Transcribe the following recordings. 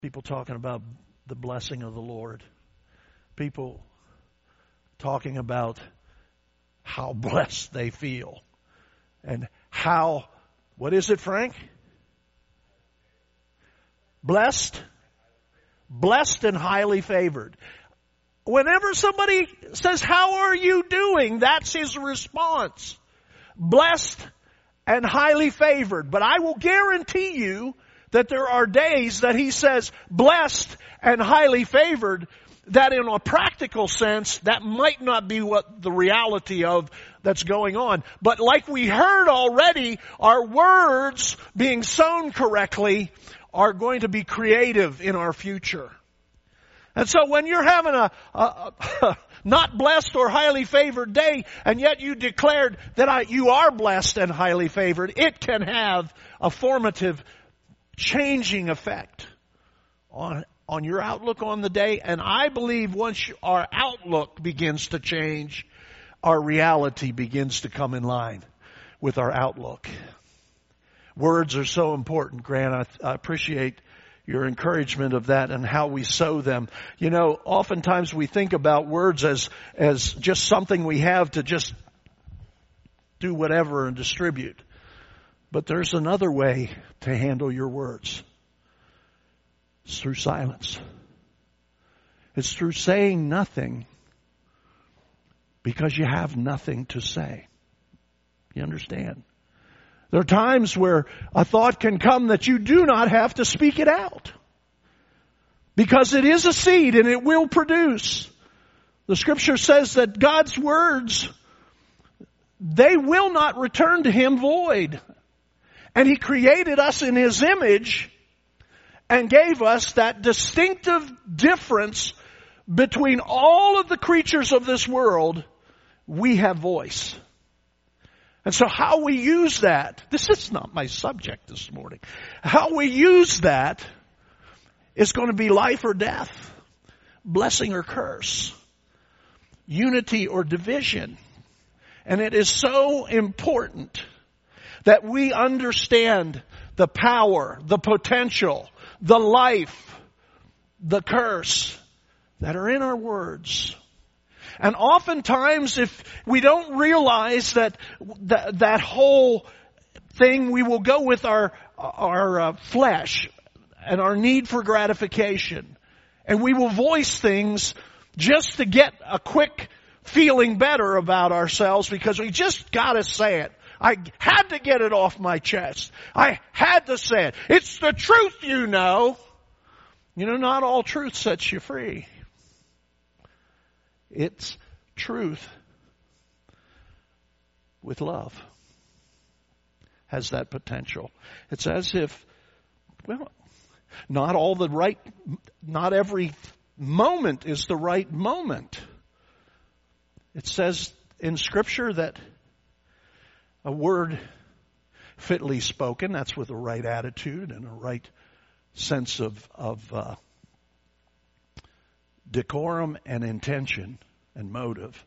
People talking about the blessing of the Lord. People talking about how blessed they feel. And how, what is it, Frank? Blessed? Blessed and highly favored. Whenever somebody says, how are you doing? That's his response. Blessed and highly favored. But I will guarantee you that there are days that he says blessed and highly favored, that in a practical sense, that might not be what the reality of that's going on. But like we heard already, our words being sown correctly are going to be creative in our future. And so when you're having a not blessed or highly favored day, and yet you declared that you are blessed and highly favored, it can have a formative, changing effect on your outlook on the day. And I believe once our outlook begins to change, our reality begins to come in line with our outlook. Words are so important, Grant. I appreciate your encouragement of that and how we sow them. You know, oftentimes we think about words as just something we have to just do whatever and distribute. But there's another way to handle your words. It's through silence. It's through saying nothing because you have nothing to say. You understand? There are times where a thought can come that you do not have to speak it out, because it is a seed and it will produce. The scripture says that God's words, they will not return to Him void. And He created us in His image and gave us that distinctive difference between all of the creatures of this world. We have voice. And so how we use that, this is not my subject this morning. How we use that is going to be life or death, blessing or curse, unity or division. And it is so important that we understand the power, the potential, the life, the curse that are in our words. And oftentimes, if we don't realize that whole thing, we will go with our flesh and our need for gratification. And we will voice things just to get a quick feeling better about ourselves, because we just got to say it. I had to get it off my chest. I had to say it. It's the truth, you know. You know, not all truth sets you free. It's truth with love has that potential. It's as if, well, not every moment is the right moment. It says in Scripture that a word fitly spoken, that's with a right attitude and a right sense of decorum and intention and motive,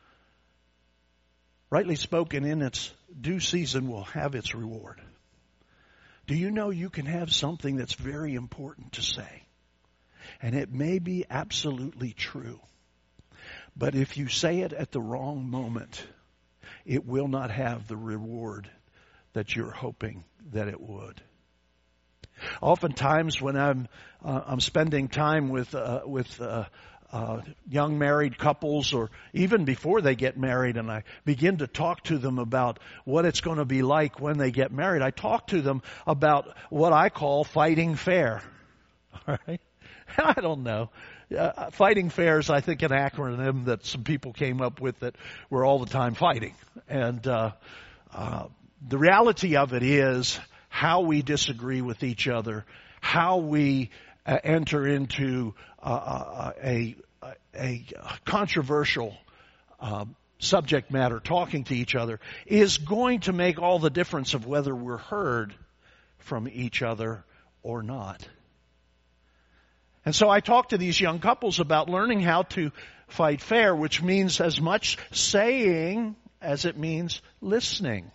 rightly spoken in its due season, will have its reward. Do you know you can have something that's very important to say, and it may be absolutely true, but if you say it at the wrong moment, it will not have the reward that you're hoping that it would. Oftentimes, when I'm spending time with young married couples, or even before they get married, and I begin to talk to them about what it's going to be like when they get married, I talk to them about what I call fighting fair. All right? I don't know. Fighting fair is, I think, an acronym that some people came up with that we're all the time fighting. And the reality of it is how we disagree with each other, how we enter into a controversial subject matter, talking to each other, is going to make all the difference of whether we're heard from each other or not. And so I talk to these young couples about learning how to fight fair, which means as much saying as it means listening.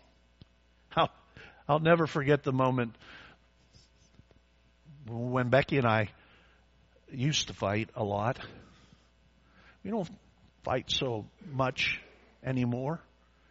I'll never forget the moment when Becky and I used to fight a lot. We don't fight so much anymore.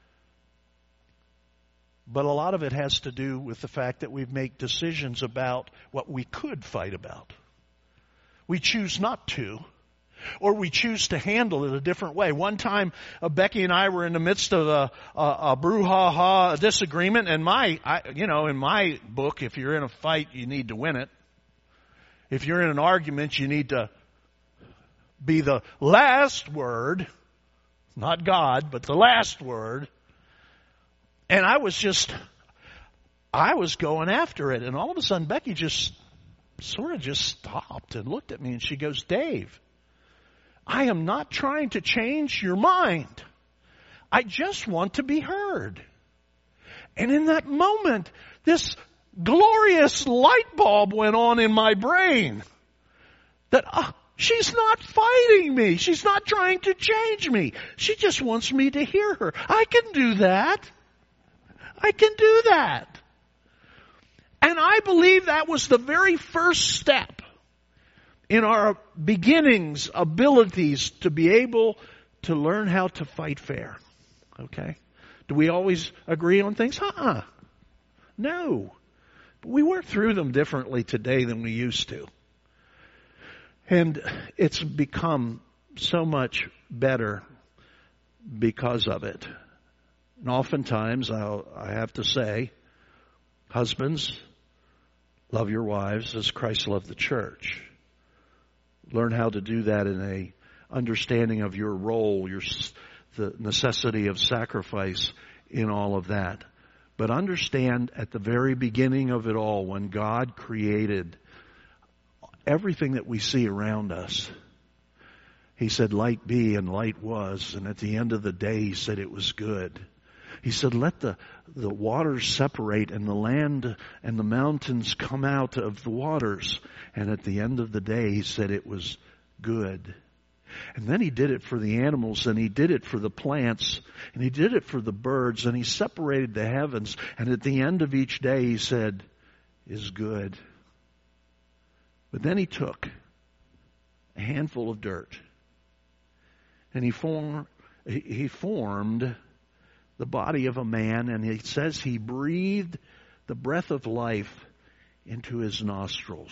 But a lot of it has to do with the fact that we make decisions about what we could fight about. We choose not to, or we choose to handle it a different way. One time, Becky and I were in the midst of a brouhaha disagreement, and in my book, if you're in a fight, you need to win it. If you're in an argument, you need to be the last word, not God, but the last word. And I was going after it, and all of a sudden Becky just stopped and looked at me, and she goes, "Dave, I am not trying to change your mind. I just want to be heard." And in that moment, this glorious light bulb went on in my brain that she's not fighting me. She's not trying to change me. She just wants me to hear her. I can do that. I can do that. And I believe that was the very first step in our beginnings, abilities to be able to learn how to fight fair. Okay? Do we always agree on things? No. But we work through them differently today than we used to. And it's become so much better because of it. And oftentimes, I have to say, husbands, love your wives as Christ loved the church. Learn how to do that in a understanding of your role, the necessity of sacrifice in all of that. But understand at the very beginning of it all, when God created everything that we see around us, He said, "Light be," and light was. And at the end of the day, He said it was good. He said, "Let the waters separate and the land and the mountains come out of the waters." And at the end of the day, He said it was good. And then He did it for the animals, and He did it for the plants, and He did it for the birds, and He separated the heavens. And at the end of each day, He said, "Is good." But then He took a handful of dirt, and He formed the body of a man, and it says He breathed the breath of life into his nostrils.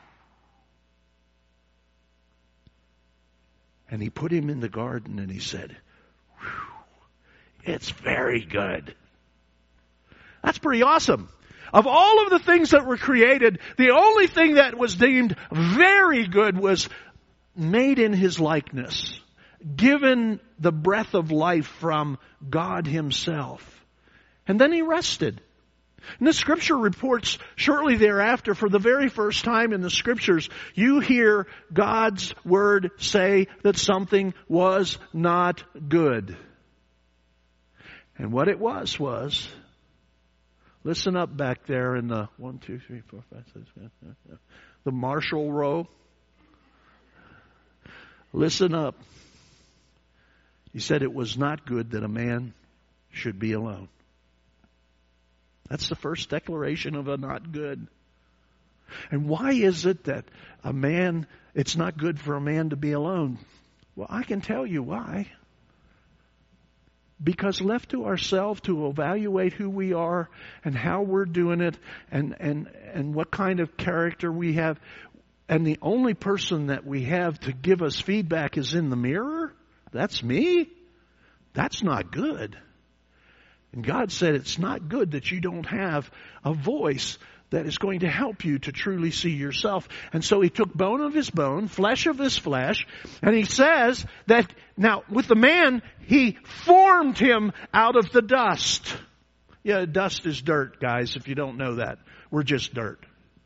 And He put him in the garden, and He said, "It's very good." That's pretty awesome. Of all of the things that were created, the only thing that was deemed very good was made in His likeness, given the breath of life from God Himself. And then He rested. And the Scripture reports shortly thereafter, for the very first time in the Scriptures, you hear God's Word say that something was not good. And what it was, listen up back there in the 1, 2, 3, 4, 5, 6, 7, 8, the Marshall row. Listen up. He said it was not good that a man should be alone. That's the first declaration of a not good. And why is it that it's not good for a man to be alone? Well, I can tell you why. Because left to ourselves to evaluate who we are and how we're doing it and what kind of character we have, and the only person that we have to give us feedback is in the mirror, that's me. That's not good. And God said it's not good that you don't have a voice that is going to help you to truly see yourself. And so He took bone of his bone, flesh of his flesh, and He says that now with the man, He formed him out of the dust. Yeah, dust is dirt, guys, if you don't know that. We're just dirt.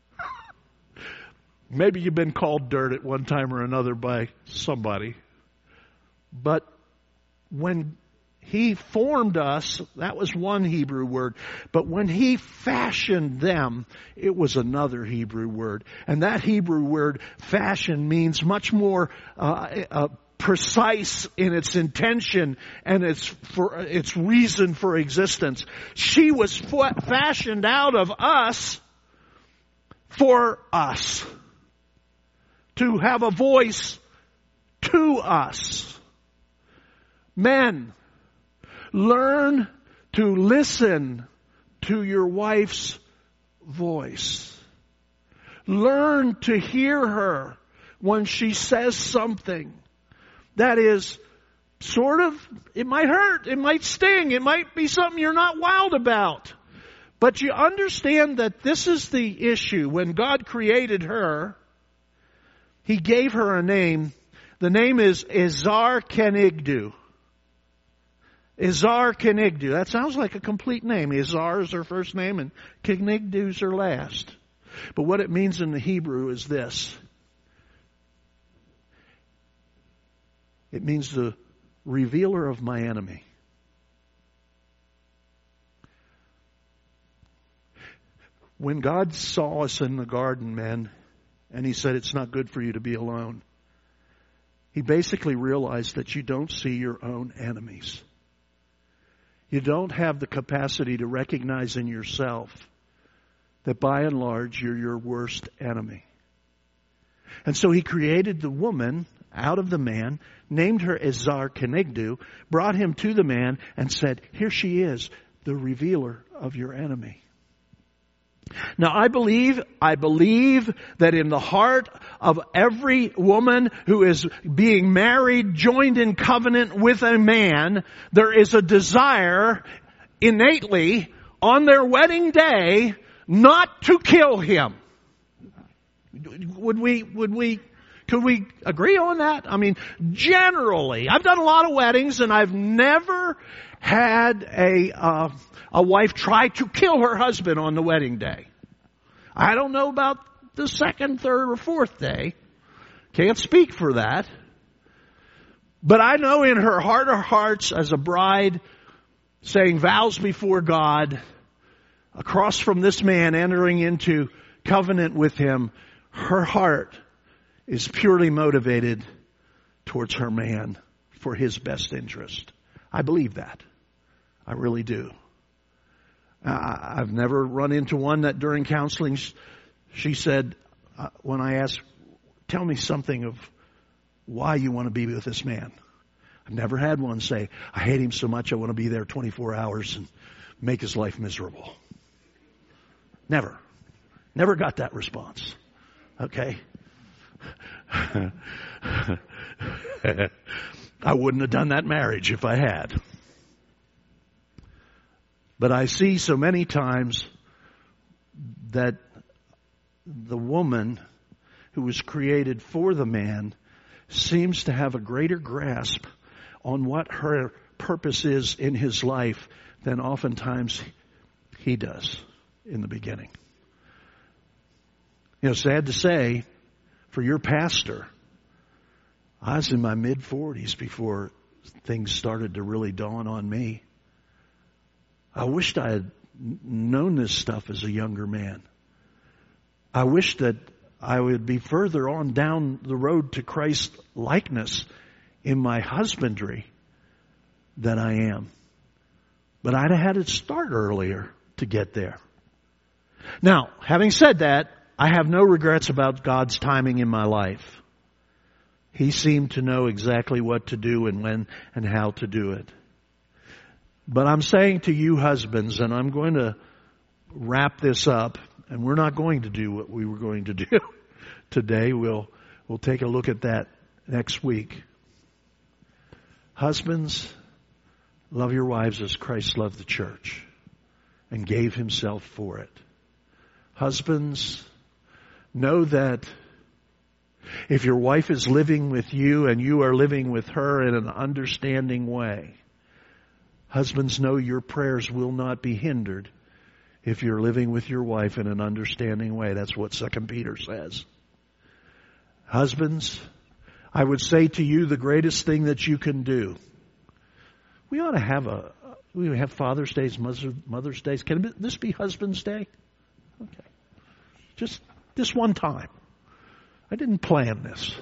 Maybe you've been called dirt at one time or another by somebody. But when He formed us, that was one Hebrew word. But when He fashioned them, it was another Hebrew word. And that Hebrew word, fashion, means much more precise in its intention and its reason for existence. She was fashioned out of us for us. to have a voice to us. Men, learn to listen to your wife's voice. Learn to hear her when she says something that is sort of, it might hurt, it might sting, it might be something you're not wowed about. But you understand that this is the issue. When God created her, He gave her a name. The name is Ezer Kenigdu. Ezer Kenigdu. That sounds like a complete name. Ezer is her first name and Kenigdu is her last. But what it means in the Hebrew is this. It means the revealer of my enemy. When God saw us in the garden, men, and He said it's not good for you to be alone, He basically realized that you don't see your own enemies. You don't have the capacity to recognize in yourself that by and large you're your worst enemy. And so He created the woman out of the man, named her Ezer Kenigdu, brought him to the man and said, here she is, the revealer of your enemy. Now I believe that in the heart of every woman who is being married, joined in covenant with a man, there is a desire innately on their wedding day not to kill him. Could we agree on that? I mean, generally, I've done a lot of weddings and I've never had a wife try to kill her husband on the wedding day. I don't know about the second, third, or fourth day. Can't speak for that. But I know in her heart of hearts as a bride saying vows before God, across from this man entering into covenant with him, her heart is purely motivated towards her man for his best interest. I believe that. I really do. I've never run into one that during counseling, she said, when I asked, tell me something of why you want to be with this man. I've never had one say, I hate him so much I want to be there 24 hours and make his life miserable. Never. Never got that response. Okay? I wouldn't have done that marriage if I had. But I see so many times that the woman who was created for the man seems to have a greater grasp on what her purpose is in his life than oftentimes he does in the beginning. You know, sad to say, for your pastor, I was in my mid-40s before things started to really dawn on me. I wished I had known this stuff as a younger man. I wish that I would be further on down the road to Christ likeness in my husbandry than I am. But I'd have had it start earlier to get there. Now, having said that, I have no regrets about God's timing in my life. He seemed to know exactly what to do and when and how to do it. But I'm saying to you husbands, and I'm going to wrap this up, and we're not going to do what we were going to do today. We'll take a look at that next week. Husbands, love your wives as Christ loved the church and gave himself for it. Husbands, know that if your wife is living with you and you are living with her in an understanding way, husbands, know your prayers will not be hindered if you're living with your wife in an understanding way. That's what 2 Peter says. Husbands, I would say to you the greatest thing that you can do. We ought to have Father's Days, Mother's Days. Can this be Husband's Day? Okay. Just this one time. I didn't plan this.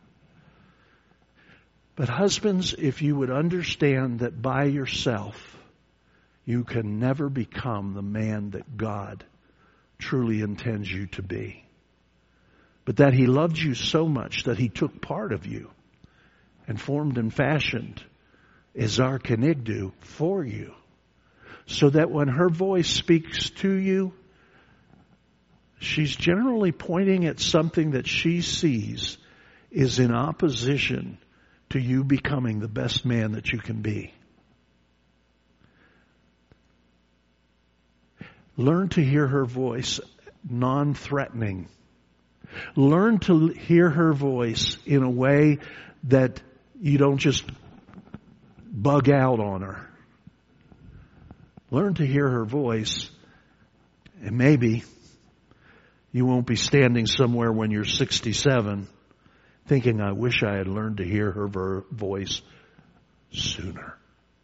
But husbands, if you would understand that by yourself, you can never become the man that God truly intends you to be. but that He loved you so much that He took part of you and formed and fashioned Ezar Kenigdu for you, so that when her voice speaks to you, she's generally pointing at something that she sees is in opposition to you becoming the best man that you can be. Learn to hear her voice non-threatening. Learn to hear her voice in a way that you don't just bug out on her. Learn to hear her voice, and maybe you won't be standing somewhere when you're 67 thinking, I wish I had learned to hear her voice sooner.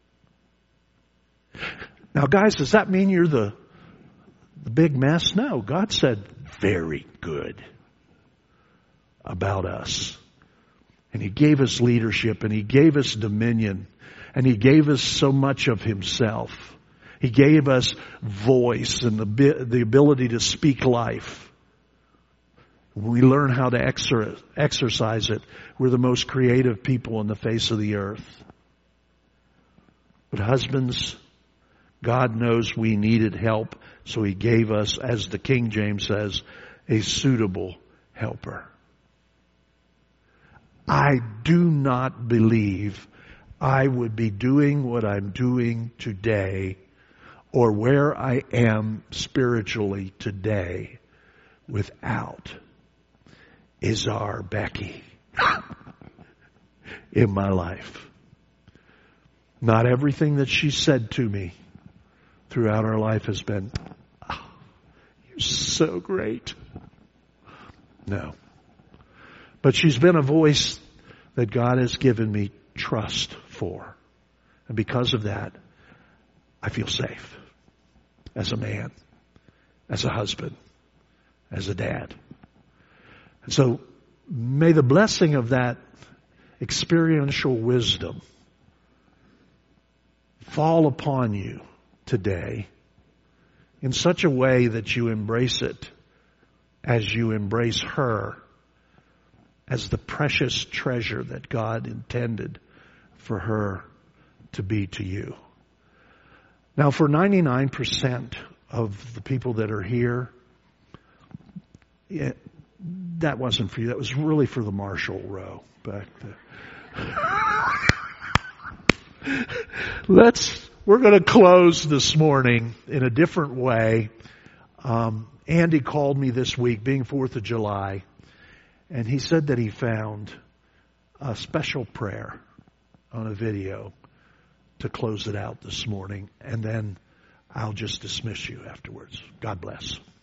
Now, guys, does that mean you're the big mess? No. God said very good about us. And He gave us leadership, and He gave us dominion, and He gave us so much of Himself. He gave us voice and the ability to speak life. When we learn how to exercise it, we're the most creative people on the face of the earth. But husbands, God knows we needed help, so He gave us, as the King James says, a suitable helper. I do not believe I would be doing what I'm doing today, or where I am spiritually today, without Ezar Becky in my life. Not everything that she said to me throughout our life has been, oh, you're so great. No. But she's been a voice that God has given me trust for. And because of that, I feel safe as a man, as a husband, as a dad. And so may the blessing of that experiential wisdom fall upon you today in such a way that you embrace it as you embrace her as the precious treasure that God intended for her to be to you. Now, for 99% of the people that are here, that wasn't for you. That was really for the Marshall Row back there. We're going to close this morning in a different way. Andy called me this week, being 4th of July, and he said that he found a special prayer on a video to close it out this morning, and then I'll just dismiss you afterwards. God bless.